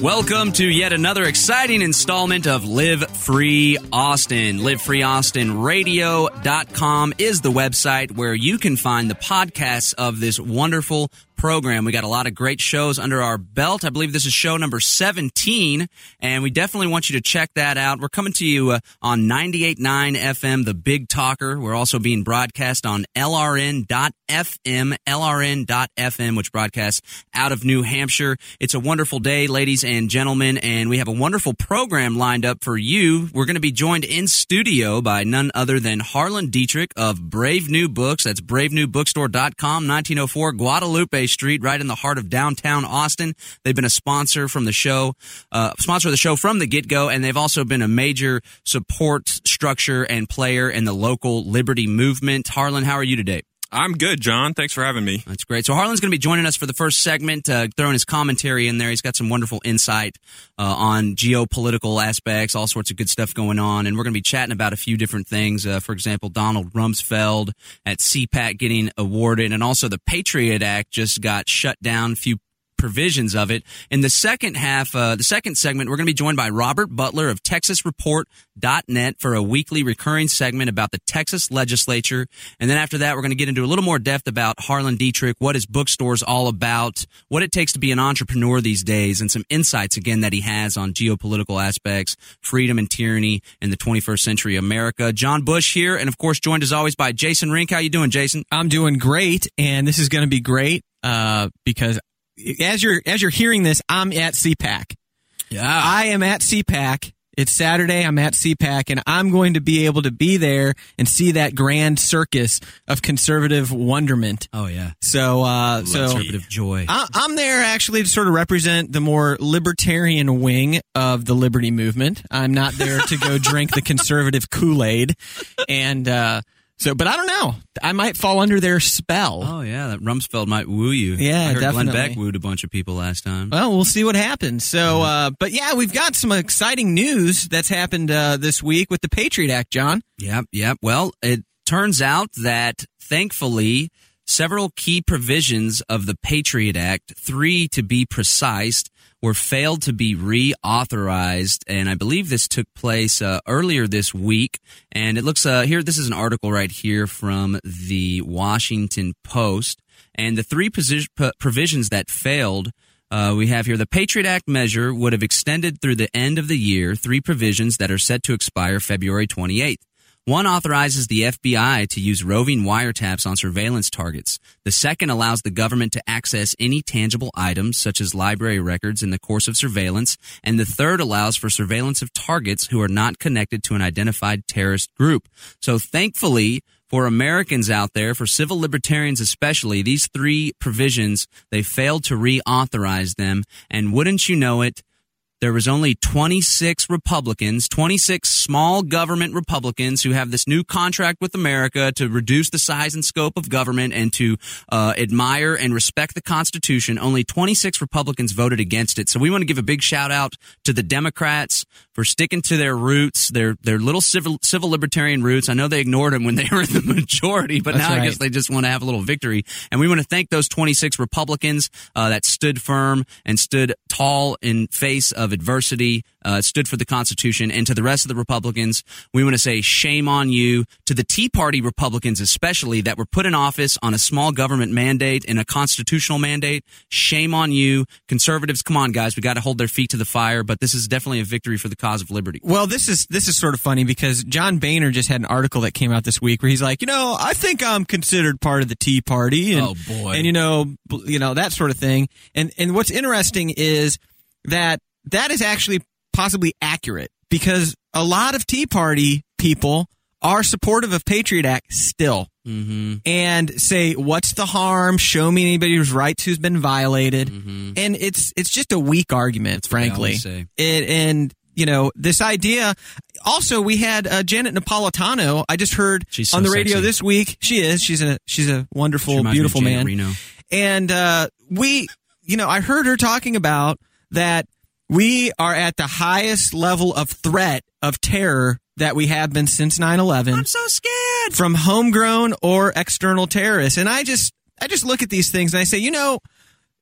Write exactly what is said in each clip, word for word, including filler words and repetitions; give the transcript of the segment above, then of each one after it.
Welcome to yet another exciting installment of Live Free Austin. live free austin radio dot com is the website where you can find the podcasts of this wonderful program. We got a lot of great shows under our belt. I believe this is show number seventeen, and we definitely want you to check that out. We're coming to you uh, on ninety-eight point nine F M, The Big Talker. We're also being broadcast on L R N dot F M, L R N dot F M, which broadcasts out of New Hampshire. It's a wonderful day, ladies and gentlemen, and we have a wonderful program lined up for you. We're going to be joined in studio by none other than Harlan Dietrich of Brave New Books. That's brave new bookstore dot com, nineteen oh four Guadalupe Street, right in the heart of downtown Austin. They've been a sponsor from the show, uh, sponsor of the show from the get-go, and they've also been a major support structure and player in the local liberty movement. Harlan, how are you today? I'm good, John. Thanks for having me. That's great. So Harlan's going to be joining us for the first segment, uh, throwing his commentary in there. He's got some wonderful insight uh, on geopolitical aspects, all sorts of good stuff going on, and we're going to be chatting about a few different things. Uh, for example, Donald Rumsfeld at C PAC getting awarded, and also the Patriot Act just got shut down, a few provisions of it. In the second half, uh, the second segment, we're going to be joined by Robert Butler of Texas Report dot net for a weekly recurring segment about the Texas legislature. And then after that, we're going to get into a little more depth about Harlan Dietrich, what his bookstore's all about, what it takes to be an entrepreneur these days, and some insights, again, that he has on geopolitical aspects, freedom and tyranny in the twenty-first century America. John Bush here, and of course, joined as always by Jason Rink. How you doing, Jason? I'm doing great, and this is going to be great uh, because As you're as you're hearing this, I'm at C PAC. Yeah, I am at C PAC. It's Saturday. I'm at C PAC, and I'm going to be able to be there and see that grand circus of conservative wonderment. Oh yeah. So, uh, so conservative joy. I, I'm there actually to sort of represent the more libertarian wing of the liberty movement. I'm not there to go drink the conservative Kool-Aid, and. Uh, So, but I don't know. I might fall under their spell. Oh, yeah. That Rumsfeld might woo you. Yeah, I heard definitely. Glenn Beck wooed a bunch of people last time. Well, we'll see what happens. So, uh, but yeah, we've got some exciting news that's happened uh, this week with the Patriot Act, John. Yep, yep. Well, it turns out that, thankfully, several key provisions of the Patriot Act, three to be precise, were failed to be reauthorized, and I believe this took place uh, earlier this week. And it looks uh, here. This is an article right here from the Washington Post, and the three posi- p- provisions that failed. Uh, we have here the Patriot Act measure would have extended through the end of the year. Three provisions that are set to expire February twenty-eighth. One authorizes the F B I to use roving wiretaps on surveillance targets. The second allows the government to access any tangible items, such as library records, in the course of surveillance. And the third allows for surveillance of targets who are not connected to an identified terrorist group. So thankfully, for Americans out there, for civil libertarians especially, these three provisions, they failed to reauthorize them. And wouldn't you know it, there was only twenty-six Republicans, twenty-six small government Republicans who have this new contract with America to reduce the size and scope of government and to uh, admire and respect the Constitution. Only twenty-six Republicans voted against it. So we want to give a big shout out to the Democrats for sticking to their roots, their their little civil civil libertarian roots. I know they ignored them when they were in the majority, but That's now right. I guess they just want to have a little victory. And we want to thank those twenty-six Republicans uh, that stood firm and stood tall in face of adversity, uh, stood for the Constitution. And to the rest of the Republicans, we want to say shame on you. To the Tea Party Republicans especially that were put in office on a small government mandate and a constitutional mandate, shame on you. Conservatives, come on, guys, we got to hold their feet to the fire, but this is definitely a victory for the cause of liberty. Well, this is this is sort of funny because John Boehner just had an article that came out this week where he's like, you know, I think I'm considered part of the Tea Party, and, oh boy, and you know, you know that sort of thing. And and what's interesting is that that is actually possibly accurate because a lot of Tea Party people are supportive of Patriot Act still. Mm-hmm. And say, what's the harm? Show me anybody whose rights who's been violated. Mm-hmm. And it's it's just a weak argument, That's what I frankly. always say. It, and, you know, this idea. Also, we had uh, Janet Napolitano. I just heard She's so on the radio sexy. this week. She is. She's a she's a wonderful, She reminds me of beautiful Janet man. Reno. And uh, we, you know, I heard her talking about that we are at the highest level of threat of terror that we have been since nine eleven. I'm so scared. From homegrown or external terrorists. And I just I just look at these things and I say, you know,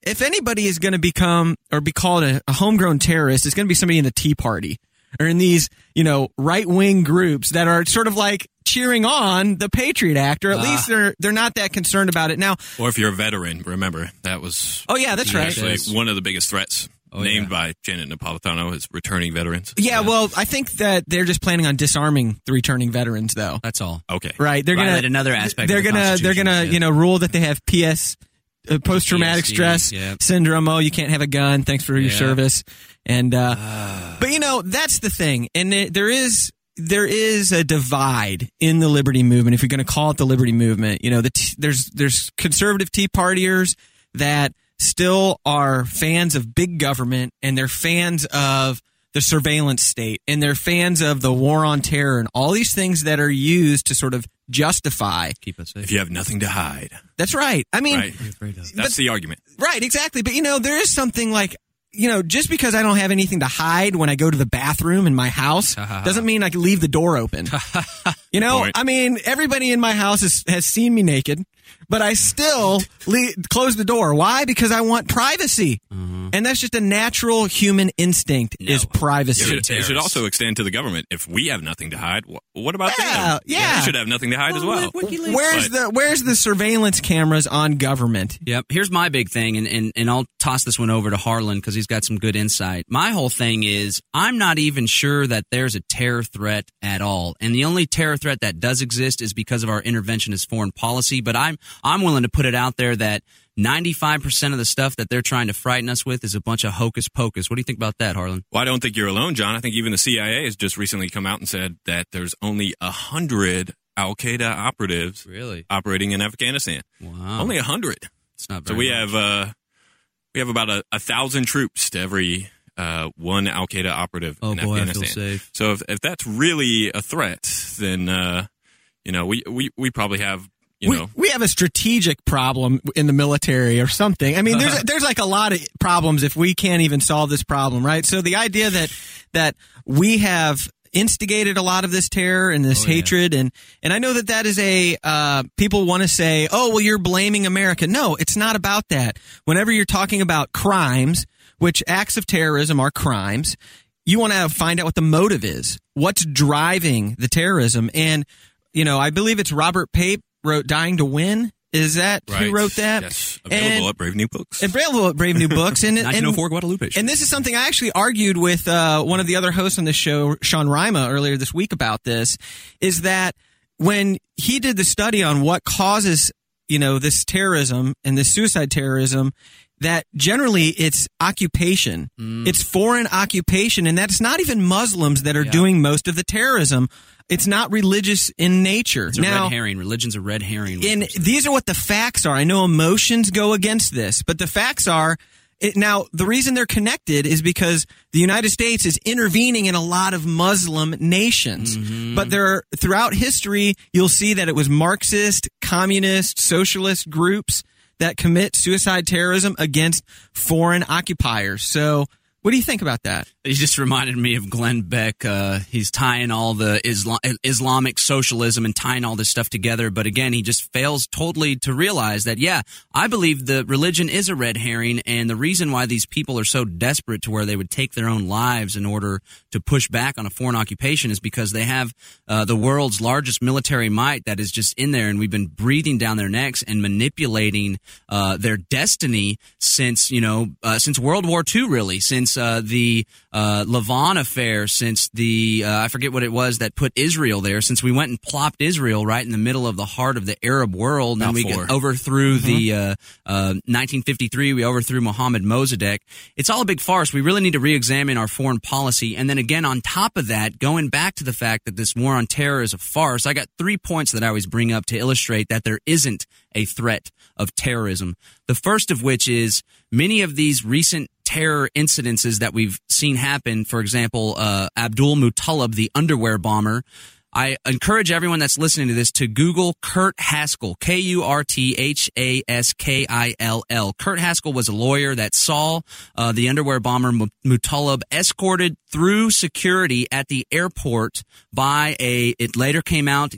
if anybody is going to become or be called a, a homegrown terrorist, it's going to be somebody in the Tea Party or in these, you know, right-wing groups that are sort of like cheering on the Patriot Act, or at uh, least they're they're not that concerned about it now. Or if you're a veteran, remember that was oh yeah, that's right. Actually, one of the biggest threats. Oh, named yeah. by Janet Napolitano as returning veterans. Yeah, yeah, well, I think that they're just planning on disarming the returning veterans, though. That's all. Okay, right? They're right, gonna another aspect. They're of the gonna they're gonna yeah. you know rule that they have P S uh, post traumatic stress yeah. syndrome. Oh, you can't have a gun. Thanks for yeah. your service. And uh, uh. but you know that's the thing, and it, there is. There is a divide in the liberty movement, if you're going to call it the liberty movement. You know, the t- there's there's conservative Tea Partiers that still are fans of big government, and they're fans of the surveillance state, and they're fans of the war on terror, and all these things that are used to sort of justify. Keep us safe. If you have nothing to hide. That's right. I mean, right. That's but, the argument. Right, exactly. But, you know, there is something like, you know, just because I don't have anything to hide when I go to the bathroom in my house doesn't mean I can leave the door open. You know, Point. I mean, everybody in my house has, has seen me naked, but I still leave, close the door. Why? Because I want privacy. Mm-hmm. And that's just a natural human instinct no. is privacy. It should, it should also extend to the government. If we have nothing to hide, what about yeah, them? Yeah, they should have nothing to hide well, as well. Where's but, the Where's the surveillance cameras on government? Yep. Here's my big thing, and, and, and I'll toss this one over to Harlan because he's got some good insight. My whole thing is I'm not even sure that there's a terror threat at all. And the only terror threat that does exist is because of our interventionist foreign policy. But I'm I'm willing to put it out there that ninety-five percent of the stuff that they're trying to frighten us with is a bunch of hocus pocus. What do you think about that, Harlan? Well, I don't think you're alone, John. I think even the C I A has just recently come out and said that there's only a hundred Al-Qaeda operatives really operating in Afghanistan. Wow. Only a hundred. It's not very So we much. have uh, we have about a, a thousand troops to every uh, one Al-Qaeda operative oh, in boy, Afghanistan. I feel safe. So if, if that's really a threat, then uh, you know we, we, we probably have. You we, know. we have a strategic problem in the military or something. I mean, there's there's like a lot of problems if we can't even solve this problem, right? So the idea that that we have instigated a lot of this terror and this oh, yeah. hatred, and and I know that that is a uh, people want to say, oh, well, you're blaming America. No, it's not about that. Whenever you're talking about crimes, which acts of terrorism are crimes, you want to find out what the motive is. What's driving the terrorism? And you know, I believe it's Robert Pape wrote Dying to Win. Is that right. who wrote that? Yes, available and, at Brave New Books. Available at Brave New Books. And, nineteen oh four Guadalupe. And this is something I actually argued with uh, one of the other hosts on this show, Sean Rima, earlier this week about this, is that when he did the study on what causes, you know, this terrorism and this suicide terrorism, that generally it's occupation. Mm. It's foreign occupation, and that's not even Muslims that are yeah. doing most of the terrorism. It's not religious in nature. It's a now, red herring. Religion's a red herring. And these are what the facts are. I know emotions go against this, but the facts are, it, now, the reason they're connected is because the United States is intervening in a lot of Muslim nations. Mm-hmm. But there are, throughout history, you'll see that it was Marxist, communist, socialist groups that commit suicide terrorism against foreign occupiers. So what do you think about that? He just reminded me of Glenn Beck. Uh, he's tying all the Islam- Islamic socialism and tying all this stuff together. But again, he just fails totally to realize that, yeah, I believe the religion is a red herring. And the reason why these people are so desperate to where they would take their own lives in order to push back on a foreign occupation is because they have uh, the world's largest military might that is just in there. And we've been breathing down their necks and manipulating uh, their destiny since, you know, uh, since World War Two, really, since uh, the uh, Lavon affair, since the, uh, I forget what it was that put Israel there, since we went and plopped Israel right in the middle of the heart of the Arab world, and then we got overthrew mm-hmm. the uh, uh, nineteen fifty-three, we overthrew Mohammed Mossadegh. It's all a big farce. We really need to re-examine our foreign policy. And then again, on top of that, going back to the fact that this war on terror is a farce, I got three points that I always bring up to illustrate that there isn't a threat of terrorism. The first of which is many of these recent terror incidences that we've seen happen, for example, uh, Abdul Muttalib, the underwear bomber. I encourage everyone that's listening to this to Google Kurt Haskell, K U R T H A S K I L L. Kurt Haskell was a lawyer that saw uh, the underwear bomber Muttalib escorted through security at the airport by a, it later came out,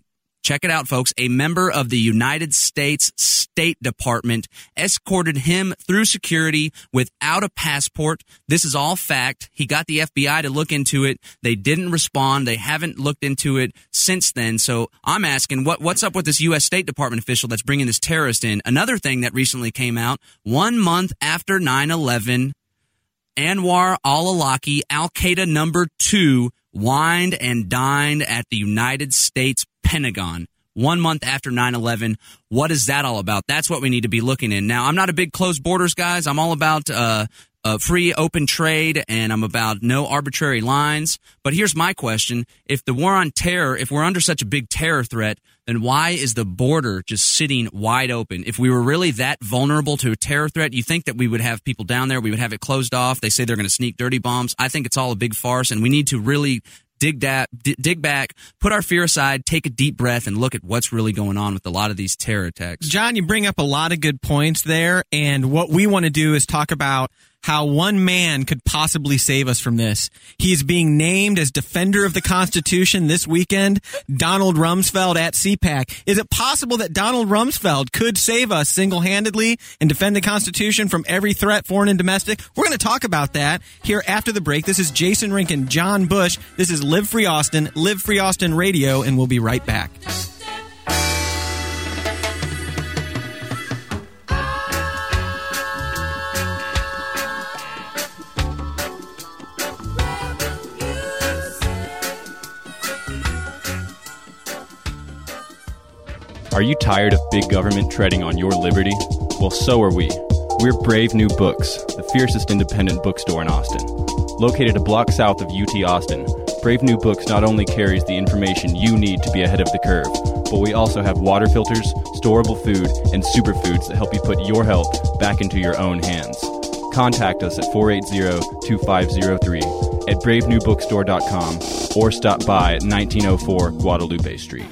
Check it out, folks. A member of the United States State Department escorted him through security without a passport. This is all fact. He got the F B I to look into it. They didn't respond. They haven't looked into it since then. So I'm asking, what, what's up with this U S State Department official that's bringing this terrorist in? Another thing that recently came out, one month after nine eleven, Anwar al-Awlaki, Al-Qaeda number two, wined and dined at the United States Pentagon. One month after nine eleven. What is that all about? That's what we need to be looking in. Now, I'm not a big closed borders, guys. I'm all about uh, uh, free, open trade, and I'm about no arbitrary lines. But here's my question. If the war on terror, if we're under such a big terror threat, then why is the border just sitting wide open? If we were really that vulnerable to a terror threat, you think that we would have people down there, we would have it closed off. They say they're going to sneak dirty bombs. I think it's all a big farce, and we need to really dig that, d- dig back, put our fear aside, take a deep breath, and look at what's really going on with a lot of these terror attacks. John, you bring up a lot of good points there, and what we want to do is talk about how one man could possibly save us from this. He is being named as Defender of the Constitution this weekend, Donald Rumsfeld at C PAC. Is it possible that Donald Rumsfeld could save us single-handedly and defend the Constitution from every threat, foreign and domestic? We're going to talk about that here after the break. This is Jason Rink and John Bush. This is Live Free Austin, Live Free Austin Radio, and we'll be right back. Are you tired of big government treading on your liberty? Well, so are we. We're Brave New Books, the fiercest independent bookstore in Austin. Located a block south of U T Austin, Brave New Books not only carries the information you need to be ahead of the curve, but we also have water filters, storable food, and superfoods that help you put your health back into your own hands. Contact us at four eight zero, two five zero three, at brave new bookstore dot com, or stop by at nineteen oh four Guadalupe Street.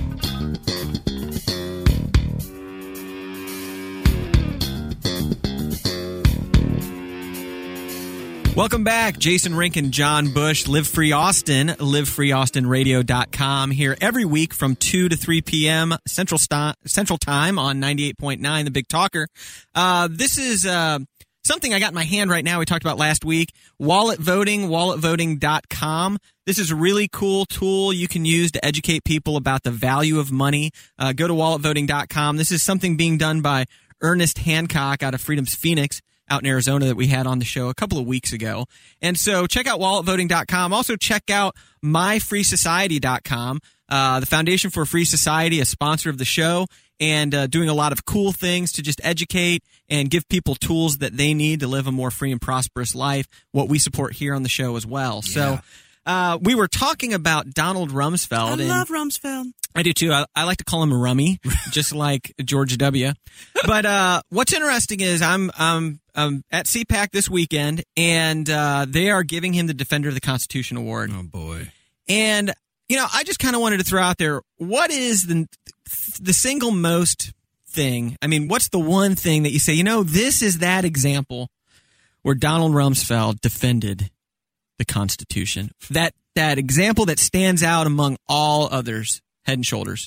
Welcome back. Jason Rink and John Bush, Live Free Austin, live free austin radio dot com, here every week from two to three p.m. Central st- Central Time on ninety-eight point nine, The Big Talker. Uh, this is uh, something I got in my hand right now. We talked about last week. Wallet voting, wallet voting dot com. This is a really cool tool you can use to educate people about the value of money. Uh, go to wallet voting dot com. This is something being done by Ernest Hancock out of Freedom's Phoenix, out in Arizona, that we had on the show a couple of weeks ago. And so check out wallet voting dot com. Also check out my free society dot com. Uh, the Foundation for a Free Society, a sponsor of the show, and uh, doing a lot of cool things to just educate and give people tools that they need to live a more free and prosperous life, what we support here on the show as well. Yeah. So uh, we were talking about Donald Rumsfeld. I love Rumsfeld. I do too. I, I like to call him a rummy, just like George W. But uh, what's interesting is I'm um um at C PAC this weekend, and uh, they are giving him the Defender of the Constitution Award. Oh boy! And you know, I just kind of wanted to throw out there, what is the the single most thing? I mean, what's the one thing that you say, you know, this is that example where Donald Rumsfeld defended the Constitution? That that example that stands out among all others. Head and shoulders.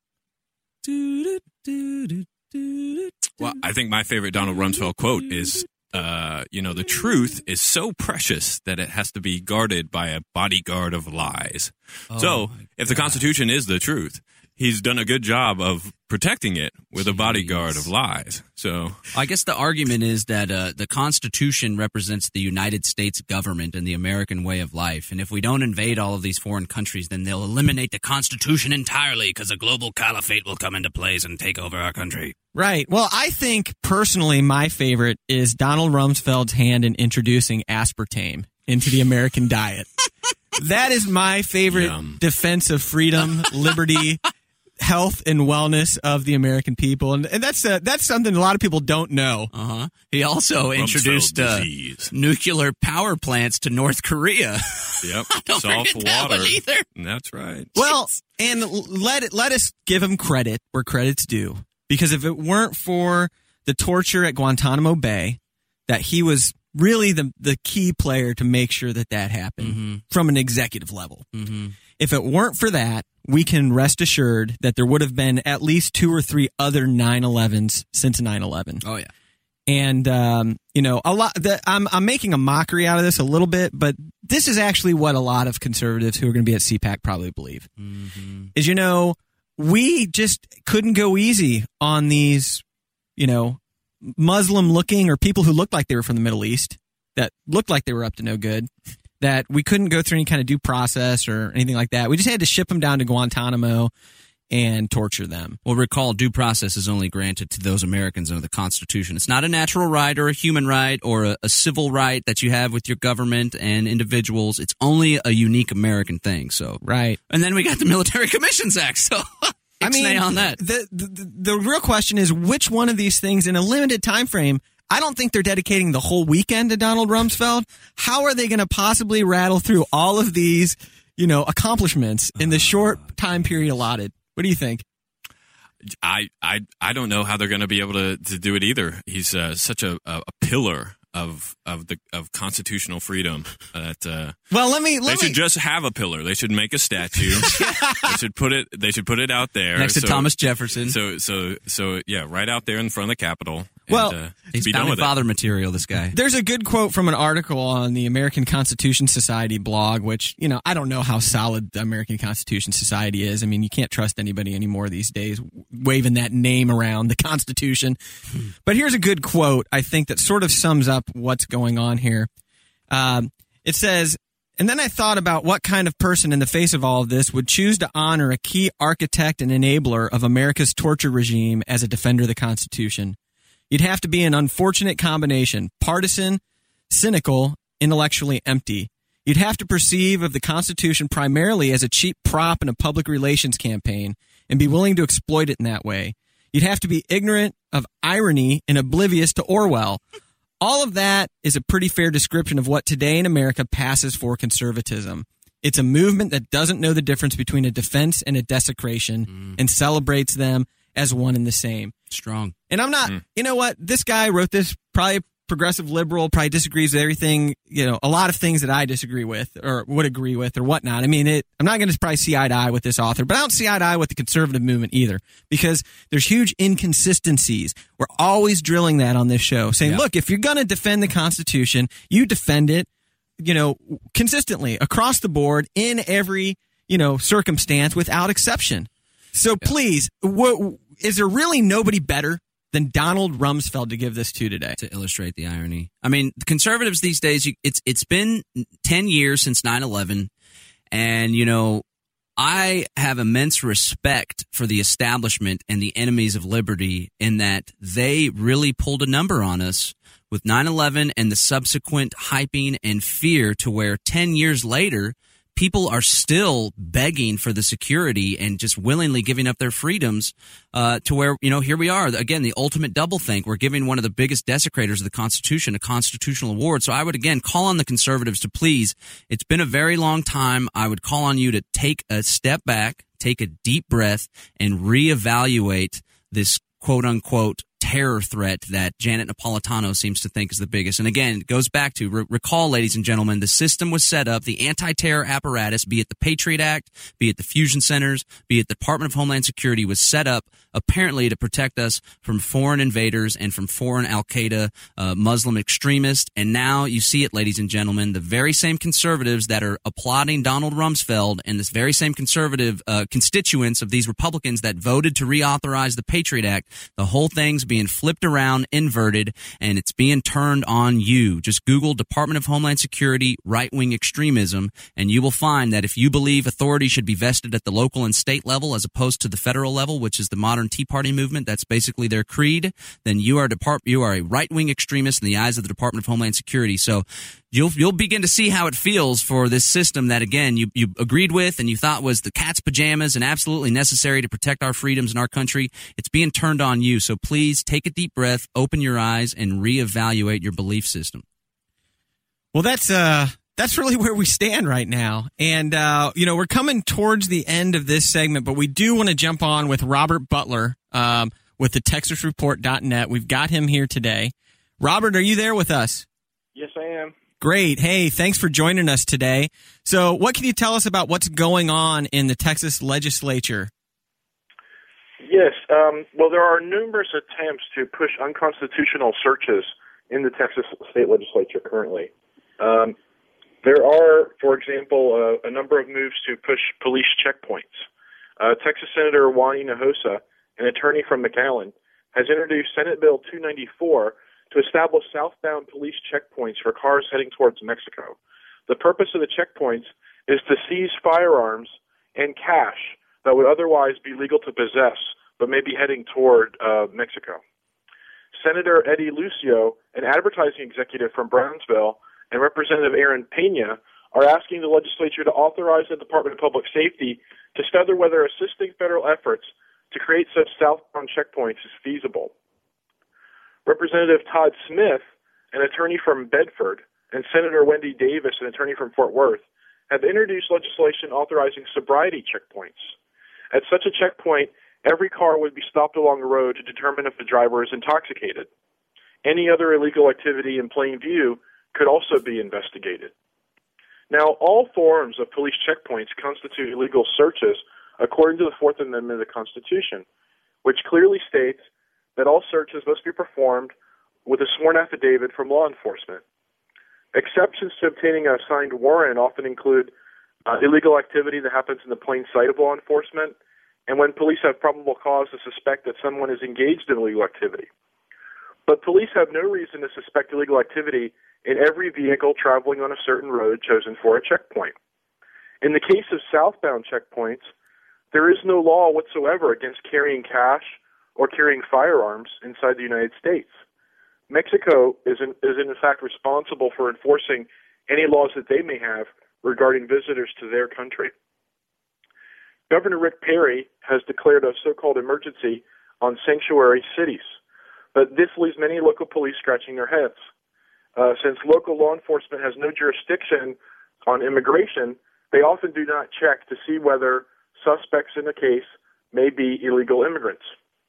Well, I think my favorite Donald Rumsfeld quote is, uh, you know, the truth is so precious that it has to be guarded by a bodyguard of lies. Oh, so if the Constitution is the truth, he's done a good job of protecting it with Jeez. a bodyguard of lies. So I guess the argument is that uh, the Constitution represents the United States government and the American way of life. And if we don't invade all of these foreign countries, then they'll eliminate the Constitution entirely because a global caliphate will come into place and take over our country. Right. Well, I think personally my favorite is Donald Rumsfeld's hand in introducing aspartame into the American diet. That is my favorite Yum. defense of freedom, liberty, health and wellness of the American people, and, and that's uh, that's something a lot of people don't know. Uh huh. He also Rumsfeld introduced uh, nuclear power plants to North Korea. Yep. Don't Salt forget that water. one either. That's right. Well, and let it let us give him credit where credit's due, because if it weren't for the torture at Guantanamo Bay, that he was really the the key player to make sure that that happened mm-hmm. from an executive level. Mm-hmm. If it weren't for that, we can rest assured that there would have been at least two or three other nine elevens since nine eleven. Oh, yeah. And, um, you know, a lot. The, I'm, I'm making a mockery out of this a little bit, but this is actually what a lot of conservatives who are going to be at C PAC probably believe. Mm-hmm. Is, you know, we just couldn't go easy on these, you know, Muslim-looking or people who looked like they were from the Middle East, that looked like they were up to no good, that we couldn't go through any kind of due process or anything like that. We just had to ship them down to Guantanamo and torture them. Well, recall, due process is only granted to those Americans under the Constitution. It's not a natural right or a human right or a, a civil right that you have with your government and individuals. It's only a unique American thing. So right. And then we got the Military Commissions Act, so... I mean, on that. The, the the real question is which one of these things in a limited time frame. I don't think they're dedicating the whole weekend to Donald Rumsfeld. How are they going to possibly rattle through all of these, you know, accomplishments in the short time period allotted? What do you think? I I I don't know how they're going to be able to, to do it either. He's uh, such a, a pillar of of the of constitutional freedom that uh, well let me let they me, should just have a pillar. They should make a statue. they should put it they should put it out there next to so, Thomas Jefferson. So so so yeah, right out there in front of the Capitol. And, well, uh, he's be done with father it. material. This guy. There's a good quote from an article on the American Constitution Society blog, which, you know, I don't know how solid the American Constitution Society is. I mean, you can't trust anybody anymore these days waving that name around, the Constitution. But here's a good quote, I think, that sort of sums up what's going on here. Um, it says, and then I thought about what kind of person in the face of all of this would choose to honor a key architect and enabler of America's torture regime as a defender of the Constitution. You'd have to be an unfortunate combination, partisan, cynical, intellectually empty. You'd have to perceive of the Constitution primarily as a cheap prop in a public relations campaign and be willing to exploit it in that way. You'd have to be ignorant of irony and oblivious to Orwell. All of that is a pretty fair description of what today in America passes for conservatism. It's a movement that doesn't know the difference between a defense and a desecration mm. and celebrates them as one and the same. Strong. And I'm not, mm. you know what? This guy wrote this, probably progressive liberal, probably disagrees with everything, you know, a lot of things that I disagree with or would agree with or whatnot. I mean, it, I'm not going to probably see eye to eye with this author, but I don't see eye to eye with the conservative movement either because there's huge inconsistencies. We're always drilling that on this show, saying, yeah. look, if you're going to defend the Constitution, you defend it, you know, consistently across the board in every, you know, circumstance without exception. So yeah. please, w- is there really nobody better than Donald Rumsfeld to give this to today? To illustrate the irony. I mean, conservatives these days, you, it's it's been ten years since nine eleven, and, you know, I have immense respect for the establishment and the enemies of liberty in that they really pulled a number on us with nine eleven and the subsequent hyping and fear to where ten years later, people are still begging for the security and just willingly giving up their freedoms uh, to where, you know, here we are. Again, the ultimate doublethink. We're giving one of the biggest desecrators of the Constitution a constitutional award. So I would, again, call on the conservatives to please, it's been a very long time. I would call on you to take a step back, take a deep breath, and reevaluate this quote-unquote terror threat that Janet Napolitano seems to think is the biggest. And again, it goes back to, re- recall, ladies and gentlemen, the system was set up, the anti-terror apparatus, be it the Patriot Act, be it the fusion centers, be it the Department of Homeland Security, was set up apparently to protect us from foreign invaders and from foreign al-Qaeda uh, Muslim extremists. And now you see it, ladies and gentlemen, the very same conservatives that are applauding Donald Rumsfeld and this very same conservative uh, constituents of these Republicans that voted to reauthorize the Patriot Act, the whole thing's being flipped around, inverted, and it's being turned on you. Just Google Department of Homeland Security right-wing extremism, and you will find that if you believe authority should be vested at the local and state level as opposed to the federal level, which is the modern Tea Party movement, that's basically their creed, then you are depart- you are a right-wing extremist in the eyes of the Department of Homeland Security. So you'll you'll begin to see how it feels for this system that, again, you, you agreed with and you thought was the cat's pajamas and absolutely necessary to protect our freedoms in our country. It's being turned on you. So please take a deep breath, open your eyes, and reevaluate your belief system. Well, that's uh, that's really where we stand right now. And, uh, you know, we're coming towards the end of this segment, but we do want to jump on with Robert Butler um, with the Texas Report dot net. We've got him here today. Robert, are you there with us? Yes, I am. Great. Hey, thanks for joining us today. So what can you tell us about what's going on in the Texas legislature? Yes. Um, well, there are numerous attempts to push unconstitutional searches in the Texas state legislature currently. Um, there are, for example, uh, a number of moves to push police checkpoints. Uh, Texas Senator Juan Hinojosa, an attorney from McAllen, has introduced Senate Bill two ninety-four to establish southbound police checkpoints for cars heading towards Mexico. The purpose of the checkpoints is to seize firearms and cash that would otherwise be legal to possess but may be heading toward uh, Mexico. Senator Eddie Lucio, an advertising executive from Brownsville, and Representative Aaron Pena are asking the legislature to authorize the Department of Public Safety to study whether assisting federal efforts to create such southbound checkpoints is feasible. Representative Todd Smith, an attorney from Bedford, and Senator Wendy Davis, an attorney from Fort Worth, have introduced legislation authorizing sobriety checkpoints. At such a checkpoint, every car would be stopped along the road to determine if the driver is intoxicated. Any other illegal activity in plain view could also be investigated. Now, all forms of police checkpoints constitute illegal searches according to the Fourth Amendment of the Constitution, which clearly states that all searches must be performed with a sworn affidavit from law enforcement. Exceptions to obtaining a signed warrant often include uh, illegal activity that happens in the plain sight of law enforcement, and when police have probable cause to suspect that someone is engaged in illegal activity. But police have no reason to suspect illegal activity in every vehicle traveling on a certain road chosen for a checkpoint. In the case of southbound checkpoints, there is no law whatsoever against carrying cash or carrying firearms inside the United States. Mexico is in, is in fact responsible for enforcing any laws that they may have regarding visitors to their country. Governor Rick Perry has declared a so-called emergency on sanctuary cities, but this leaves many local police scratching their heads. Uh, since local law enforcement has no jurisdiction on immigration, they often do not check to see whether suspects in the case may be illegal immigrants.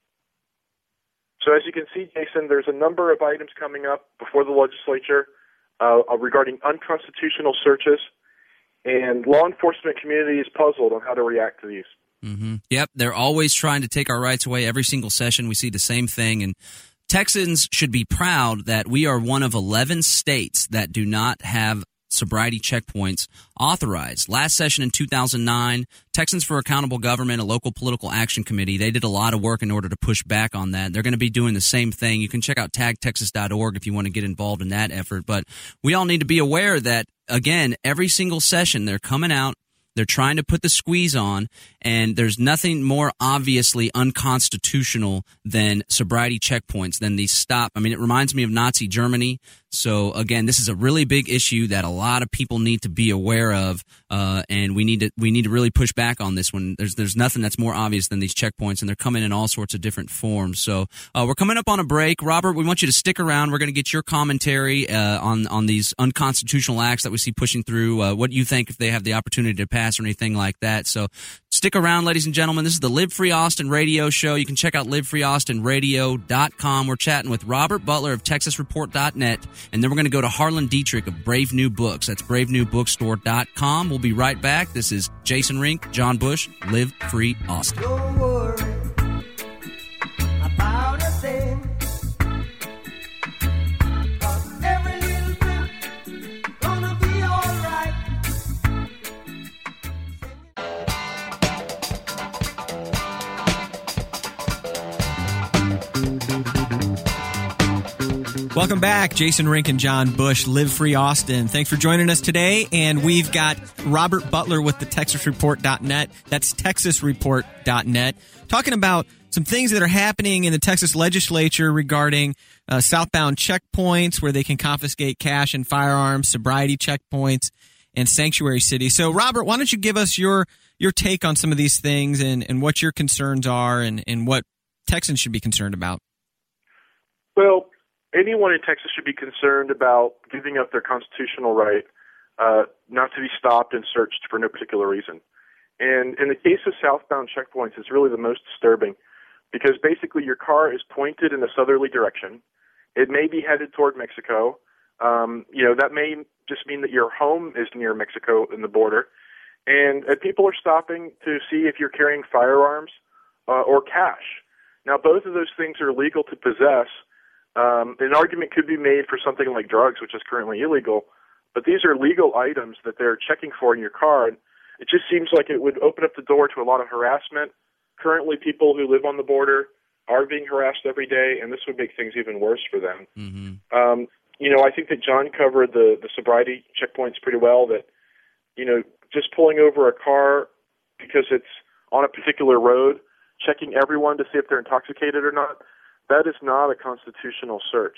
So as you can see, Jason, there's a number of items coming up before the legislature uh, regarding unconstitutional searches, and law enforcement community is puzzled on how to react to these. Mm-hmm. Yep, they're always trying to take our rights away. Every single session we see the same thing, and Texans should be proud that we are one of eleven states that do not have sobriety checkpoints authorized. Last session in two thousand nine, Texans for Accountable Government, a local political action committee, they did a lot of work in order to push back on that. They're going to be doing the same thing. You can check out tag texas dot org if you want to get involved in that effort. But we all need to be aware that, again, every single session they're coming out, they're trying to put the squeeze on, and there's nothing more obviously unconstitutional than sobriety checkpoints, than these stop. I mean, it reminds me of Nazi Germany. So, again, this is a really big issue that a lot of people need to be aware of, uh, and we need to we need to really push back on this one. There's there's nothing that's more obvious than these checkpoints, and they're coming in all sorts of different forms. So, uh, we're coming up on a break. Robert, we want you to stick around. We're going to get your commentary uh, on, on these unconstitutional acts that we see pushing through, uh, what you think if they have the opportunity to pass or anything like that. So, stick around, ladies and gentlemen. This is the Live Free Austin radio show. You can check out live free austin radio dot com. We're chatting with Robert Butler of texas report dot net, and then we're going to go to Harlan Dietrich of Brave New Books. That's brave new bookstore dot com. We'll be right back. This is Jason Rink, John Bush, Live Free Austin. Don't worry about a thing. Every little thing gonna be all right. Welcome back. Jason Rink and John Bush, Live Free Austin. Thanks for joining us today. And we've got Robert Butler with the texas report dot net. That's texas report dot net. Talking about some things that are happening in the Texas legislature regarding uh, southbound checkpoints where they can confiscate cash and firearms, sobriety checkpoints, and sanctuary cities. So, Robert, why don't you give us your your take on some of these things and, and what your concerns are and, and what Texans should be concerned about? Well, anyone in Texas should be concerned about giving up their constitutional right uh, not to be stopped and searched for no particular reason. And in the case of southbound checkpoints, it's really the most disturbing because basically your car is pointed in a southerly direction. It may be headed toward Mexico. Um, you know, that may just mean that your home is near Mexico and the border. And, and people are stopping to see if you're carrying firearms uh, or cash. Now, both of those things are legal to possess. Um, an argument could be made for something like drugs, which is currently illegal, but these are legal items that they're checking for in your car. And it just seems like it would open up the door to a lot of harassment. Currently, people who live on the border are being harassed every day, and this would make things even worse for them. Mm-hmm. Um, you know, I think that John covered the, the sobriety checkpoints pretty well, that, you know, just pulling over a car because it's on a particular road, checking everyone to see if they're intoxicated or not, that is not a constitutional search.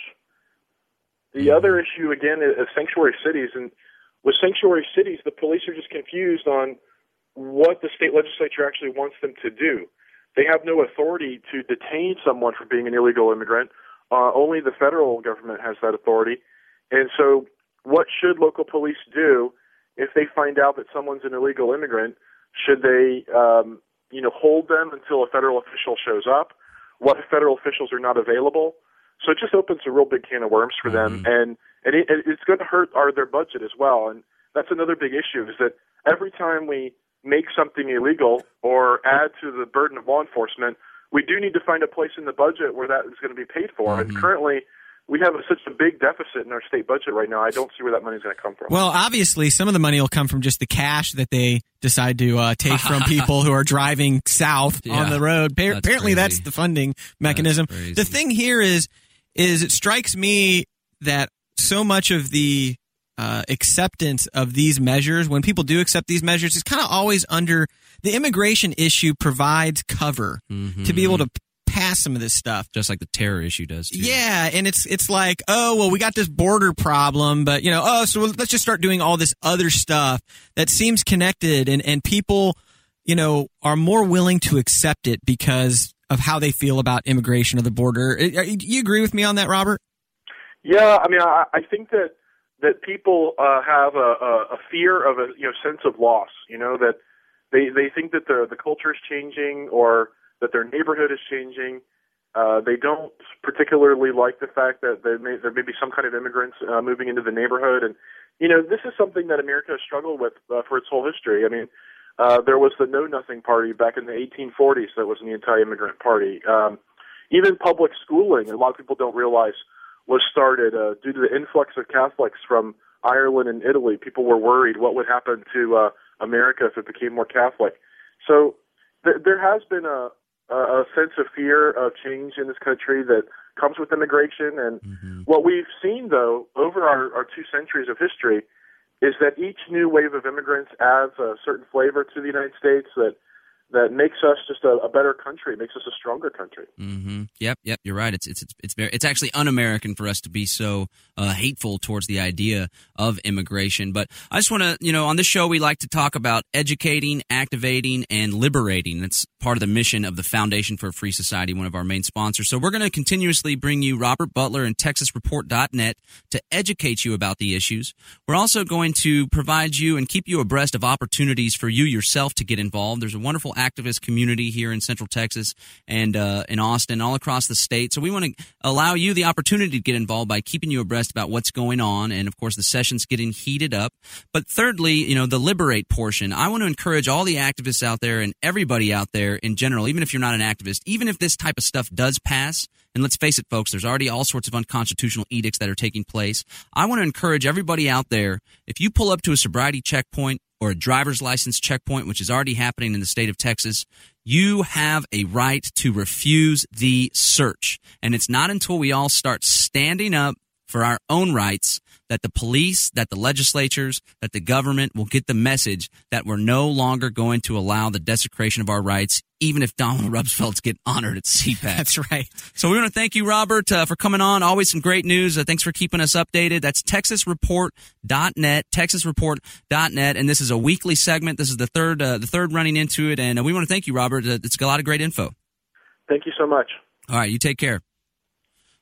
The mm-hmm. other issue, again, is sanctuary cities. And with sanctuary cities, the police are just confused on what the state legislature actually wants them to do. They have no authority to detain someone for being an illegal immigrant. Uh, only the federal government has that authority. And so what should local police do if they find out that someone's an illegal immigrant? Should they, um, you know, hold them until a federal official shows up? What if federal officials are not available? So it just opens a real big can of worms for them, Mm-hmm. and and it, it's going to hurt our their budget as well. And that's another big issue, is that every time we make something illegal or add to the burden of law enforcement, we do need to find a place in the budget where that is going to be paid for. Mm-hmm. And currently, we have a, such a big deficit in our state budget right now. I don't see where that money is going to come from. Well, obviously, some of the money will come from just the cash that they decide to uh, take from people who are driving south Yeah, on the road. Pa- that's apparently, crazy. that's the funding mechanism. That's crazy. The thing here is, is it strikes me that so much of the uh, acceptance of these measures, when people do accept these measures, is kind of always under the immigration issue provides cover Mm-hmm. to be able to pass some of this stuff. Just like the terror issue does, too. Yeah, and it's it's like, oh, well, we got this border problem, but, you know, oh, so let's just start doing all this other stuff that seems connected, and, and people, you know, are more willing to accept it because of how they feel about immigration or the border. Do you agree with me on that, Robert? Yeah, I mean, I, I think that that people uh, have a, a, a fear of a you know sense of loss. You know, that they they think that the the culture is changing, or that their neighborhood is changing. Uh, they don't particularly like the fact that there may, there may be some kind of immigrants uh, moving into the neighborhood. And, you know, this is something that America has struggled with uh, for its whole history. I mean, uh, there was the Know Nothing Party back in the eighteen forties that was an anti-immigrant party. Um, even public schooling, a lot of people don't realize, was started uh, due to the influx of Catholics from Ireland and Italy. People were worried what would happen to uh, America if it became more Catholic. So th- there has been a a sense of fear of change in this country that comes with immigration. And Mm-hmm. what we've seen, though, over our, our two centuries of history, is that each new wave of immigrants adds a certain flavor to the United States that that makes us just a, a better country, makes us a stronger country. Mm-hmm. Yep, yep. You're right. It's it's it's it's very. It's actually un-American for us to be so uh, hateful towards the idea of immigration. But I just want to, you know, on this show we like to talk about educating, activating, and liberating. That's part of the mission of the Foundation for a Free Society, one of our main sponsors. So we're going to continuously bring you Robert Butler and Texas Report dot net to educate you about the issues. We're also going to provide you and keep you abreast of opportunities for you yourself to get involved. There's a wonderful activist community here in Central Texas and uh, in Austin, all across the state. So we want to allow you the opportunity to get involved by keeping you abreast about what's going on, and of course the session's getting heated up. But thirdly, you know, the liberate portion. I want to encourage all the activists out there and everybody out there in general, even if you're not an activist, even if this type of stuff does pass. And let's face it, folks, there's already all sorts of unconstitutional edicts that are taking place. I want to encourage everybody out there, if you pull up to a sobriety checkpoint or a driver's license checkpoint, which is already happening in the state of Texas, you have a right to refuse the search. And it's not until we all start standing up for our own rights that the police, that the legislatures, that the government will get the message that we're no longer going to allow the desecration of our rights, even if Donald Rumsfeld's get honored at C PAC. That's right. So we want to thank you, Robert, uh, for coming on. Always some great news. Uh, thanks for keeping us updated. That's Texas Report dot net, Texas Report dot net, and this is a weekly segment. This is the third, uh, the third running into it, and uh, we want to thank you, Robert. Uh, it's got a lot of great info. Thank you so much. All right, you take care.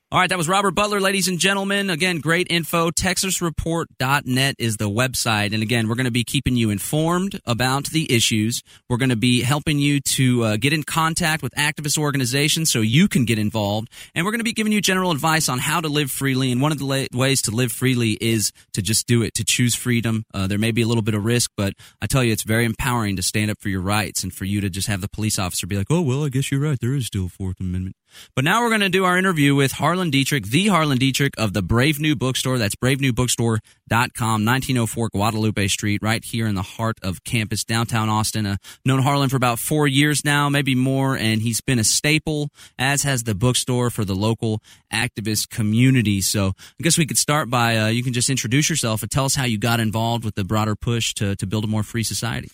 All right, that was Robert Butler, ladies and gentlemen. Again, great info. Texas Report dot net is the website. And again, we're going to be keeping you informed about the issues. We're going to be helping you to uh, get in contact with activist organizations so you can get involved. And we're going to be giving you general advice on how to live freely. And one of the la- ways to live freely is to just do it, to choose freedom. Uh, there may be a little bit of risk, but I tell you, it's very empowering to stand up for your rights and for you to just have the police officer be like, oh, well, I guess you're right. There is still a Fourth Amendment. But now we're going to do our interview with Harlan Dietrich, the Harlan Dietrich of the Brave New Bookstore. That's brave new bookstore dot com, nineteen oh four Guadalupe Street, right here in the heart of campus, downtown Austin. Uh, known Harlan for about four years now, maybe more, and he's been a staple, as has the bookstore, for the local activist community. So I guess we could start by, uh, you can just introduce yourself and tell us how you got involved with the broader push to, to build a more free society.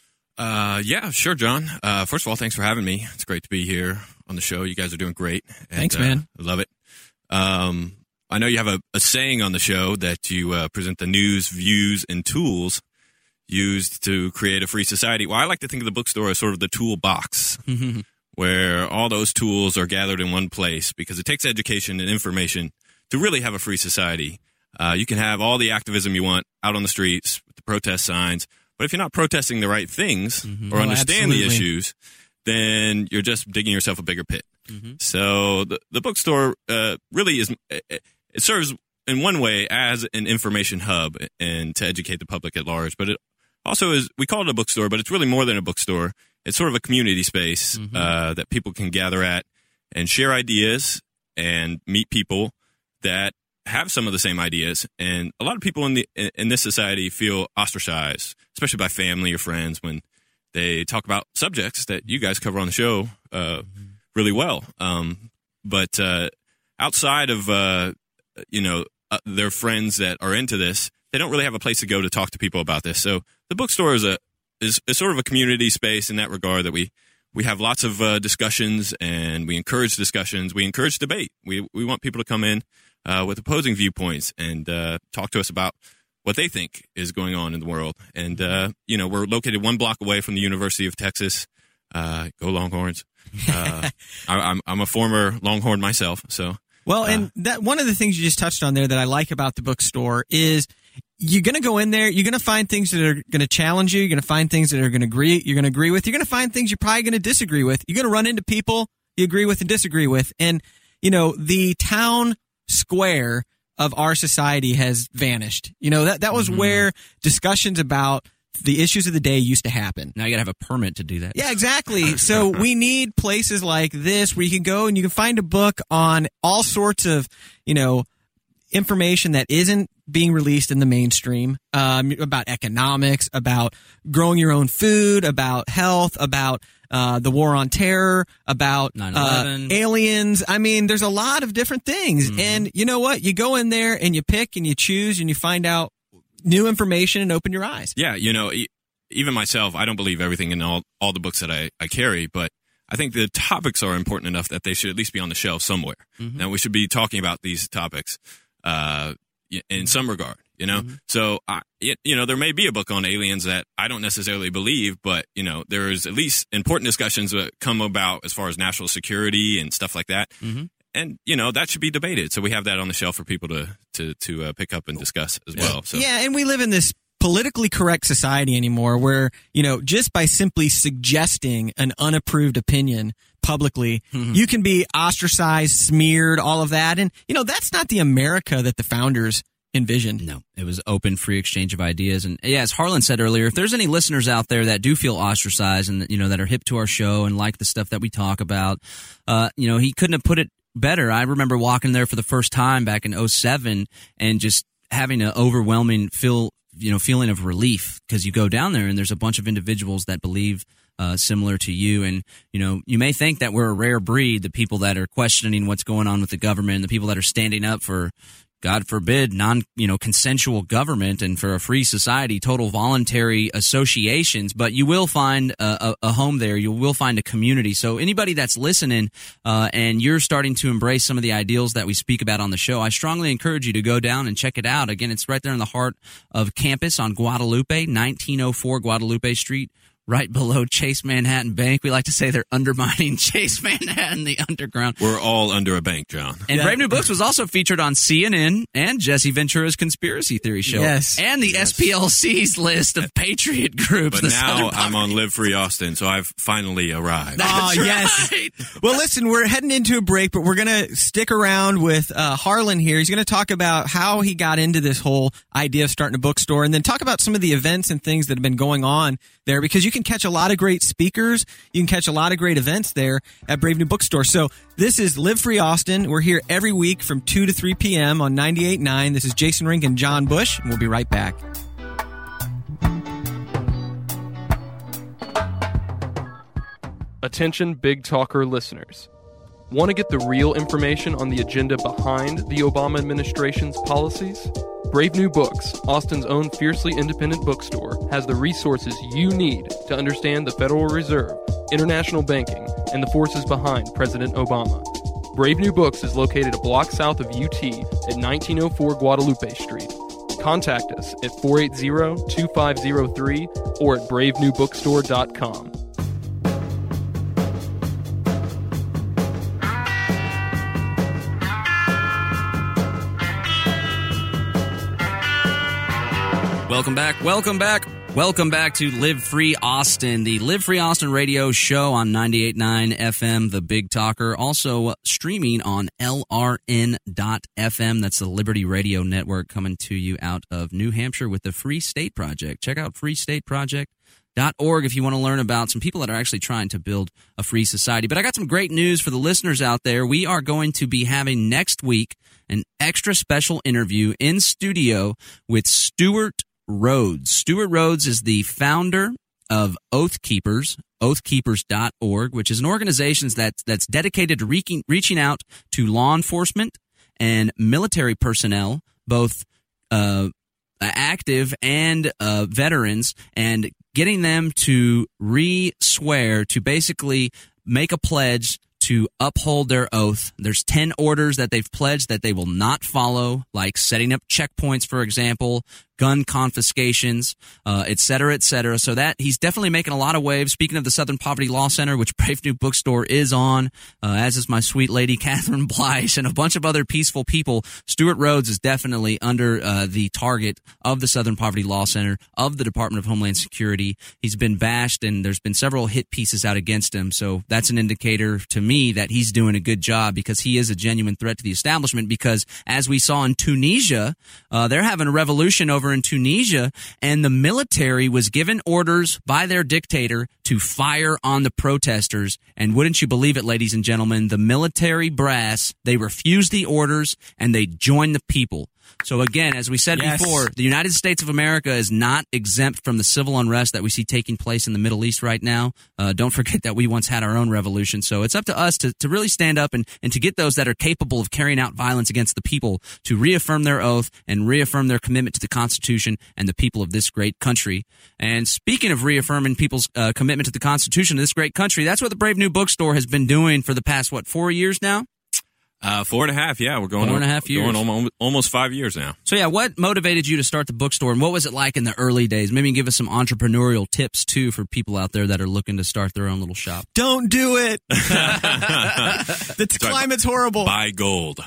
Uh, yeah, sure, John. Uh, first of all, thanks for having me. It's great to be here on the show. You guys are doing great. And, Thanks, man. Uh, I love it. Um, I know you have a, a saying on the show that you uh, present the news, views, and tools used to create a free society. Well, I like to think of the bookstore as sort of the toolbox, where all those tools are gathered in one place, because it takes education and information to really have a free society. Uh, you can have all the activism you want out on the streets with the protest signs, but if you're not protesting the right things mm-hmm. or oh, understand absolutely. the issues, then you're just digging yourself a bigger pit. Mm-hmm. So the, the bookstore uh, really is, it, it serves in one way as an information hub and to educate the public at large, but it also is, we call it a bookstore, but it's really more than a bookstore. It's sort of a community space mm-hmm. uh, that people can gather at and share ideas and meet people that have some of the same ideas. And a lot of people in the in this society feel ostracized, especially by family or friends, when they talk about subjects that you guys cover on the show uh, mm-hmm. really well. Um, but uh, outside of uh, you know uh, their friends that are into this, they don't really have a place to go to talk to people about this. So the bookstore is a is, is sort of a community space in that regard, that we we have lots of uh, discussions, and we encourage discussions. We encourage debate. We we want people to come in Uh, with opposing viewpoints and uh, talk to us about what they think is going on in the world. And, uh, you know, we're located one block away from the University of Texas. Uh, go Longhorns. Uh, I, I'm, I'm a former Longhorn myself. So, well, uh, and that one of the things you just touched on there that I like about the bookstore is you're going to go in there, you're going to find things that are going to challenge you, you're going to find things that are going to agree, you're going to agree with, you're going to find things you're probably going to disagree with. You're going to run into people you agree with and disagree with. And, you know, the town square of our society has vanished. You know, that that was mm-hmm. where discussions about the issues of the day used to happen. Now you got to have a permit to do that. Yeah, exactly. So we need places like this where you can go and you can find a book on all sorts of, you know, information that isn't being released in the mainstream, um, about economics, about growing your own food, about health, about uh, the war on terror, about uh, aliens. I mean, there's a lot of different things. Mm-hmm. And you know what? You go in there and you pick and you choose and you find out new information and open your eyes. Yeah, you know, e- even myself, I don't believe everything in all, all the books that I, I carry, but I think the topics are important enough that they should at least be on the shelf somewhere. Mm-hmm. And we should be talking about these topics uh, in some regard, you know? Mm-hmm. So, I, you know, there may be a book on aliens that I don't necessarily believe, but, you know, there is at least important discussions that come about as far as national security and stuff like that. Mm-hmm. And, you know, that should be debated. So we have that on the shelf for people to to, to uh, pick up and discuss as well. So. Yeah, and we live in this politically correct society anymore where, you know, just by simply suggesting an unapproved opinion publicly, mm-hmm. you can be ostracized, smeared, all of that. And, you know, that's not the America that the founders envisioned. No, it was open, free exchange of ideas. And yeah, as Harlan said earlier, if there's any listeners out there that do feel ostracized and, you know, that are hip to our show and like the stuff that we talk about, uh, you know, he couldn't have put it better. I remember walking there for the first time back in oh seven and just having an overwhelming feel, you know, feeling of relief, because you go down there and there's a bunch of individuals that believe uh, similar to you. And, you know, you may think that we're a rare breed, the people that are questioning what's going on with the government, the people that are standing up for, God forbid, non, you know, consensual government and for a free society, total voluntary associations. But you will find a, a, a home there. You will find a community. So anybody that's listening uh, and you're starting to embrace some of the ideals that we speak about on the show, I strongly encourage you to go down and check it out. Again, it's right there in the heart of campus on Guadalupe, nineteen oh four Guadalupe Street, right below Chase Manhattan Bank. We like to say they're undermining Chase Manhattan, the underground. We're all under a bank, John. And Yeah. Brave New Books was also featured on C N N and Jesse Ventura's Conspiracy Theory Show. Yes. And the S P L C's list of patriot groups. But the now Southern I'm on Poverty- Live Free Austin, so I've finally arrived. Oh, That's yes. right. Well, listen, we're heading into a break, but we're going to stick around with uh, Harlan here. He's going to talk about how he got into this whole idea of starting a bookstore and then talk about some of the events and things that have been going on there, because you can catch a lot of great speakers. You can catch a lot of great events there at Brave New Bookstore. So this is Live Free Austin. We're here every week from two to three p.m. on ninety-eight point nine. This is Jason Rink and John Bush, and we'll be right back. Attention Big Talker listeners. Want to get the real information on the agenda behind the Obama administration's policies? Brave New Books, Austin's own fiercely independent bookstore, has the resources you need to understand the Federal Reserve, international banking, and the forces behind President Obama. Brave New Books is located a block south of U T at nineteen oh four Guadalupe Street. Contact us at four eight zero, two five zero three or at brave new bookstore dot com. Welcome back. Welcome back. Welcome back to Live Free Austin, the Live Free Austin radio show on ninety-eight point nine F M, The Big Talker. Also streaming on L R N dot F M. That's the Liberty Radio Network, coming to you out of New Hampshire with the Free State Project. Check out free state project dot org if you want to learn about some people that are actually trying to build a free society. But I got some great news for the listeners out there. We are going to be having next week an extra special interview in studio with Stuart Rhodes. Stuart Rhodes is the founder of Oath Keepers, oath keepers dot org, which is an organization that, that's dedicated to reaching, reaching out to law enforcement and military personnel, both uh, active and uh, veterans, and getting them to re-swear, to basically make a pledge to uphold their oath. There's ten orders that they've pledged that they will not follow, like setting up checkpoints, for example, gun confiscations, uh, et cetera, et cetera. So that he's definitely making a lot of waves. Speaking of the Southern Poverty Law Center, which Brave New Bookstore is on, uh, as is my sweet lady Catherine Bleish and a bunch of other peaceful people, Stuart Rhodes is definitely under uh, the target of the Southern Poverty Law Center, of the Department of Homeland Security. He's been bashed, and there's been several hit pieces out against him. So that's an indicator to me that he's doing a good job, because he is a genuine threat to the establishment. Because as we saw in Tunisia, uh, they're having a revolution over in Tunisia, and the military was given orders by their dictator to fire on the protesters. And wouldn't you believe it, ladies and gentlemen, the military brass, they refused the orders and they joined the people. So again, as we said Yes. before, the United States of America is not exempt from the civil unrest that we see taking place in the Middle East right now. Uh, don't forget that we once had our own revolution. So it's up to us to, to really stand up and, and to get those that are capable of carrying out violence against the people to reaffirm their oath and reaffirm their commitment to the Constitution and the people of this great country. And speaking of reaffirming people's uh, commitment to the Constitution of this great country, that's what the Brave New Bookstore has been doing for the past, what, four years now? Uh, four and a half, yeah. We're going Four and on, a half years. Going almost, almost five years now. So yeah, what motivated you to start the bookstore, and what was it like in the early days? Maybe give us some entrepreneurial tips too for people out there that are looking to start their own little shop. Don't do it. The t- Sorry, climate's horrible. Buy gold.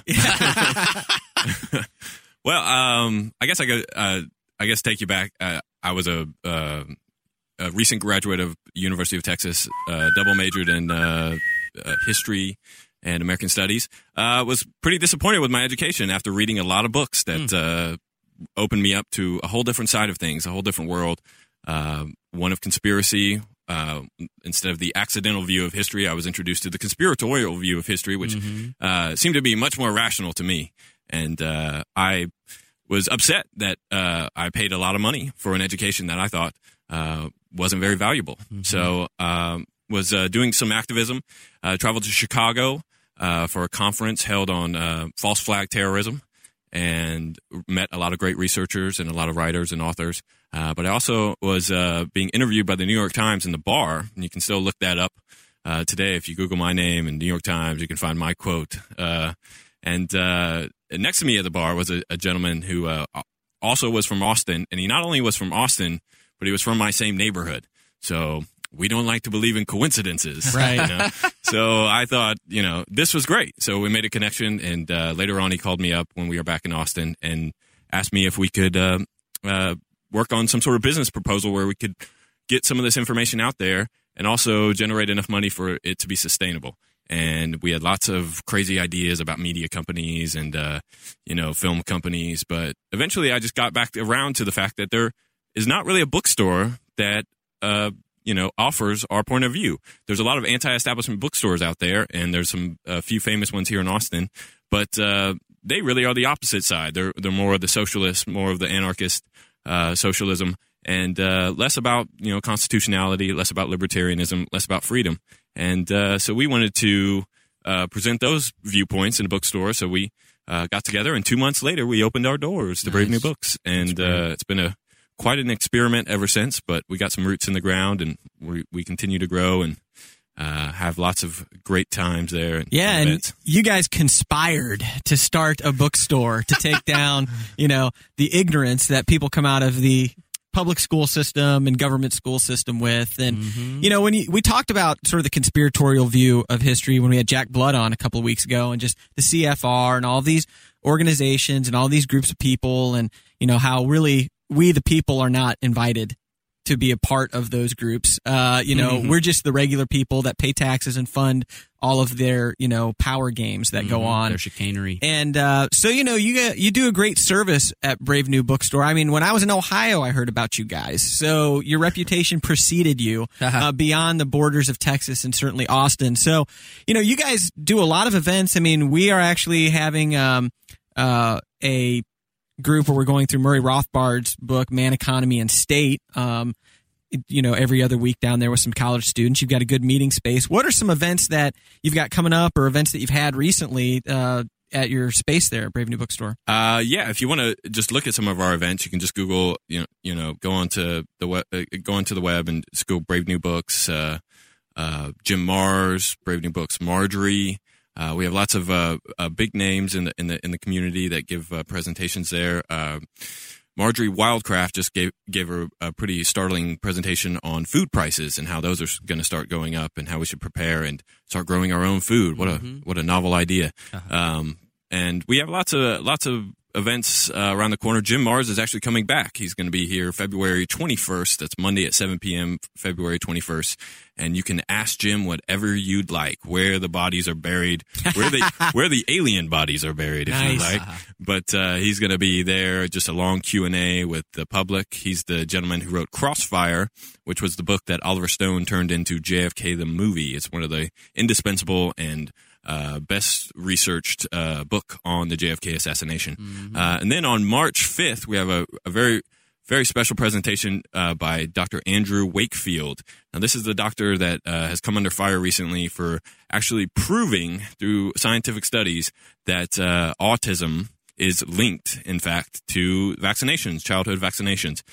Well, um, I guess I could, uh, I guess take you back. Uh, I was a, uh, a recent graduate of University of Texas, uh, double majored in uh, uh, history and American Studies. Uh, was pretty disappointed with my education after reading a lot of books that mm. uh, opened me up to a whole different side of things, a whole different world, uh, one of conspiracy. Uh, instead of the accidental view of history, I was introduced to the conspiratorial view of history, which mm-hmm. uh, seemed to be much more rational to me. And uh, I was upset that uh, I paid a lot of money for an education that I thought uh, wasn't very valuable. Mm-hmm. So um, was uh, doing some activism, uh, traveled to Chicago uh, for a conference held on uh, false flag terrorism, and met a lot of great researchers and a lot of writers and authors. Uh, but I also was uh, being interviewed by the New York Times in the bar, and you can still look that up uh, today. If you Google my name and New York Times, you can find my quote. Uh, and uh, next to me at the bar was a, a gentleman who uh, also was from Austin, and he not only was from Austin, but he was from my same neighborhood. So we don't like to believe in coincidences. Right. You know? So I thought, you know, this was great. So we made a connection, and uh, later on he called me up when we were back in Austin and asked me if we could uh, uh, work on some sort of business proposal where we could get some of this information out there and also generate enough money for it to be sustainable. And we had lots of crazy ideas about media companies and, uh, you know, film companies. But eventually I just got back around to the fact that there is not really a bookstore that, uh, you know, offers our point of view. There's a lot of anti-establishment bookstores out there, and there's some a few famous ones here in Austin. But uh, they really are the opposite side. They're, they're more of the socialist, more of the anarchist uh, socialism, and uh, less about, you know, constitutionality, less about libertarianism, less about freedom. And uh, so we wanted to uh, present those viewpoints in a bookstore. So we uh, got together, and two months later, we opened our doors to Nice. Brave New Books. And uh, it's been a quite an experiment ever since, but we got some roots in the ground, and we, we continue to grow and uh, have lots of great times there. And Yeah, and events. you guys conspired to start a bookstore to take down, you know, the ignorance that people come out of the public school system and government school system with. And, Mm-hmm. you know, when you, we talked about sort of the conspiratorial view of history when we had Jack Blood on a couple of weeks ago, and just the C F R and all these organizations and all these groups of people, and, you know, how really we, the people, are not invited to be a part of those groups. Uh, you know, Mhm. we're just the regular people that pay taxes and fund all of their, you know, power games that go Mhm. on. Their chicanery. And uh, so, you know, you get, you do a great service at Brave New Bookstore. I mean, when I was in Ohio, I heard about you guys. So your reputation preceded you uh, beyond the borders of Texas and certainly Austin. So, you know, you guys do a lot of events. I mean, we are actually having um, uh, a group where we're going through Murray Rothbard's book, Man, Economy, and State. Um, you know, every other week down there with some college students. You've got a good meeting space. What are some events that you've got coming up, or events that you've had recently uh, at your space there at Brave New Bookstore? Uh, yeah, if you want to just look at some of our events, you can just Google, you know, you know, go onto the web, uh, go onto the web and just go Brave New Books, uh, uh, Jim Mars, Brave New Books, Marjorie. Uh, we have lots of uh, uh, big names in the in the in the community that give uh, presentations there. Uh, Marjorie Wildcraft just gave gave her a pretty startling presentation on food prices and how those are going to start going up, and how we should prepare and start growing our own food. What a Mhm. what a novel idea! Uh-huh. Um, and we have lots of lots of events uh, around the corner. Jim Mars is actually coming back. He's going to be here February twenty-first. That's Monday at seven p.m. February twenty-first. And you can ask Jim whatever you'd like, where the bodies are buried, where the where the alien bodies are buried, if you Nice. like. But uh, he's going to be there, just a long Q and A with the public. He's the gentleman who wrote Crossfire, which was the book that Oliver Stone turned into J F K the movie. It's one of the indispensable and uh, best researched uh, book on the J F K assassination. Mm-hmm. Uh, and then on March fifth, we have a, a very very special presentation uh, by Doctor Andrew Wakefield. Now, this is the doctor that uh, has come under fire recently for actually proving through scientific studies that uh, autism is linked, in fact, to vaccinations, childhood vaccinations.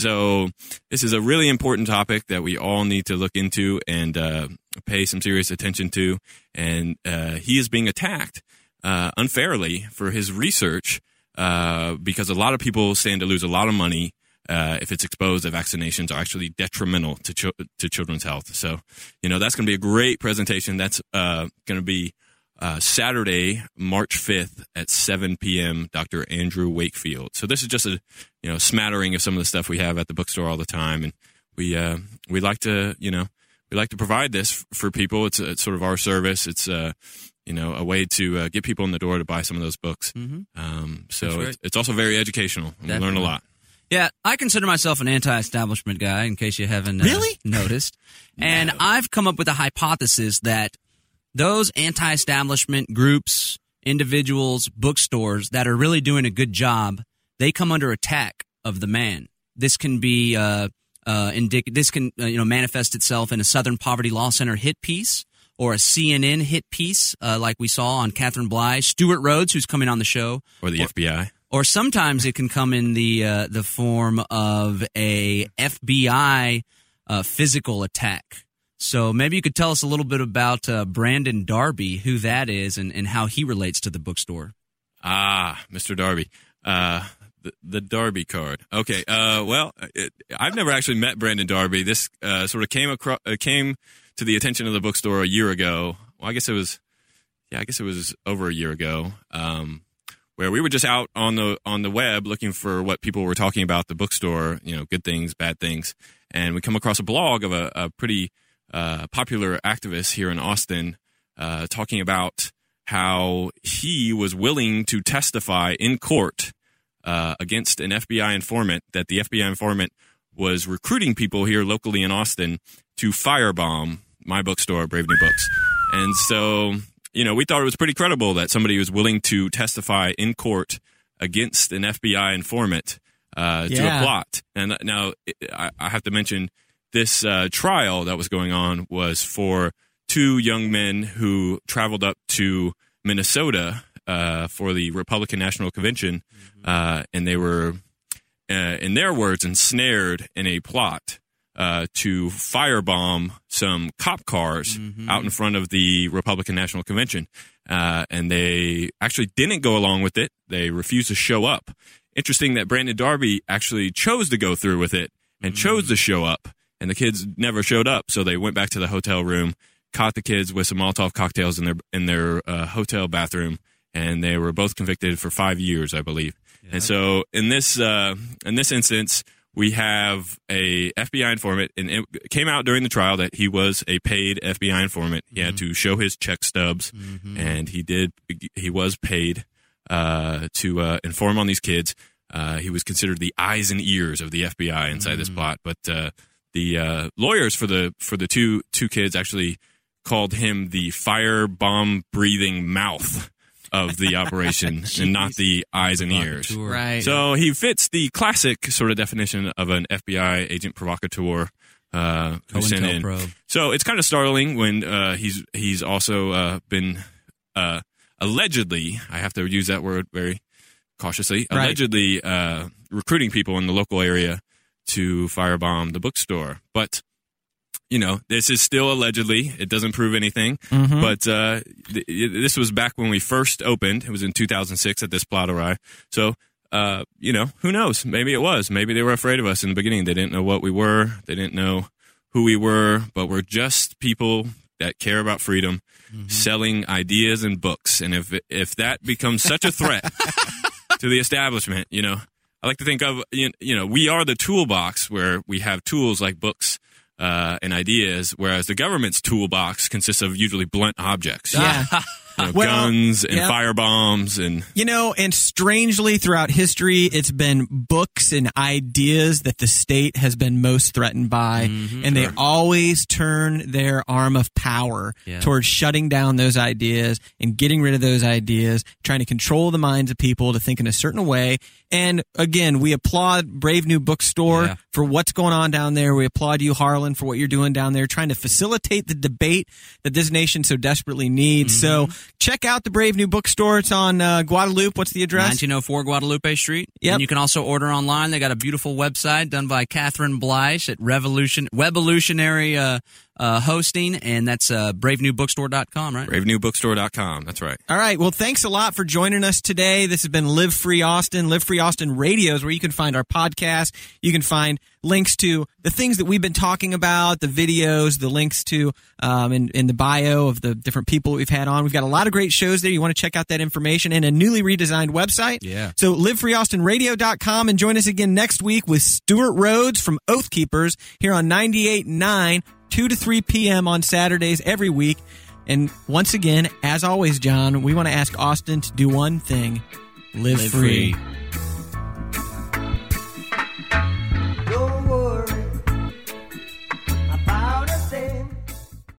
So this is a really important topic that we all need to look into and uh, pay some serious attention to. And uh, he is being attacked uh, unfairly for his research uh, because a lot of people stand to lose a lot of money Uh, if it's exposed that vaccinations are actually detrimental to ch- to children's health. So, you know, that's going to be a great presentation. That's uh, going to be uh, Saturday, March fifth at seven p.m., Doctor Andrew Wakefield. So this is just a, you know, smattering of some of the stuff we have at the bookstore all the time. And we uh, we like to, you know, we like to provide this f- for people. It's, a, it's sort of our service. It's, uh, you know, a way to uh, get people in the door to buy some of those books. Mm-hmm. Um, so That's right. it's, it's also very educational. And we learn a Definitely. lot. Yeah, I consider myself an anti-establishment guy, in case you haven't uh, Really? noticed. And I've come up with a hypothesis that those anti-establishment groups, individuals, bookstores that are really doing a good job, they come under attack of the man. This can be uh, uh, indic- This can uh, you know manifest itself in a Southern Poverty Law Center hit piece, or a C N N hit piece, uh, like we saw on Catherine Bly, Stuart Rhodes, who's coming on the show, Or the F B I. or sometimes it can come in the uh, the form of a F B I uh, physical attack. So maybe you could tell us a little bit about uh, Brandon Darby, who that is, and, and how he relates to the bookstore. Ah, Mister Darby. Uh, The, the Darby card. Okay. Uh, well, it, I've never actually met Brandon Darby. This uh, sort of came across, uh, came to the attention of the bookstore a year ago. Well, I guess it was, yeah, I guess it was over a year ago, um, where we were just out on the on the web looking for what people were talking about the bookstore. You know, good things, bad things, and we come across a blog of a, a pretty uh, popular activist here in Austin uh, talking about how he was willing to testify in court Uh, against an F B I informant, that the F B I informant was recruiting people here locally in Austin to firebomb my bookstore, Brave New Books. And so, you know, we thought it was pretty credible that somebody was willing to testify in court against an F B I informant uh, Yeah. to a plot. And now I, I have to mention this uh, trial that was going on was for two young men who traveled up to Minnesota Uh, for the Republican National Convention, uh, and they were, uh, in their words, ensnared in a plot uh, to firebomb some cop cars mm-hmm. out in front of the Republican National Convention. Uh, and they actually didn't go along with it. They refused to show up. Interesting that Brandon Darby actually chose to go through with it and mm-hmm. chose to show up, and the kids never showed up. So they went back to the hotel room, caught the kids with some Molotov cocktails in their in their uh, hotel bathroom, and they were both convicted for five years, I believe. Yeah. And so in this uh, in this instance, we have a F B I informant, and it came out during the trial that he was a paid F B I informant. He mm-hmm. had to show his check stubs, mm-hmm. and he did. He was paid uh, to uh, inform on these kids. Uh, he was considered the eyes and ears of the F B I inside mm-hmm. this plot. But uh, the uh, lawyers for the for the two two kids actually called him the firebomb breathing mouth of the operation and not the eyes and ears. Right. So he fits the classic sort of definition of an F B I agent provocateur uh, who sent in. Probe. So it's kind of startling when uh, he's he's also uh, been uh, allegedly, I have to use that word very cautiously, right. allegedly uh, recruiting people in the local area to firebomb the bookstore. But you know, this is still allegedly. It doesn't prove anything. Mm-hmm. But uh, th- this was back when we first opened. It was in two thousand six at this plot arrived. So, uh, you know, who knows? Maybe it was. Maybe they were afraid of us in the beginning. They didn't know what we were. They didn't know who we were. But we're just people that care about freedom, mm-hmm. selling ideas and books. And if if that becomes such a threat to the establishment, you know, I like to think of, you know, we are the toolbox where we have tools like books Uh, and ideas, whereas the government's toolbox consists of usually blunt objects. Yeah. You know, Well, guns and yep. firebombs and You know, and strangely throughout history, it's been books and ideas that the state has been most threatened by, mm-hmm, and they sure. always turn their arm of power Yeah. towards shutting down those ideas and getting rid of those ideas, trying to control the minds of people to think in a certain way. And again, we applaud Brave New Bookstore Yeah. for what's going on down there. We applaud you, Harlan, for what you're doing down there, trying to facilitate the debate that this nation so desperately needs. Mm-hmm. So check out the Brave New Bookstore. It's on uh, Guadalupe. What's the address? nineteen oh four Guadalupe Street. Yep. And you can also order online. They got a beautiful website done by Catherine Bleish at Revolution Wevolutionary uh, uh, Hosting, and that's uh, brave new bookstore dot com, right? brave new bookstore dot com. That's right. All right. Well, thanks a lot for joining us today. This has been Live Free Austin. Live Free Austin Radio is where you can find our podcast. You can find links to the things that we've been talking about, the videos, the links to um, in, in the bio of the different people we've had on. We've got a lot of great shows there. You want to check out that information and a newly redesigned website. Yeah. So live free austin radio dot com, and join us again next week with Stuart Rhodes from Oath Keepers here on ninety-eight point nine, two to three p.m. on Saturdays every week. And once again, as always, John, we want to ask Austin to do one thing. Live, Live free. free.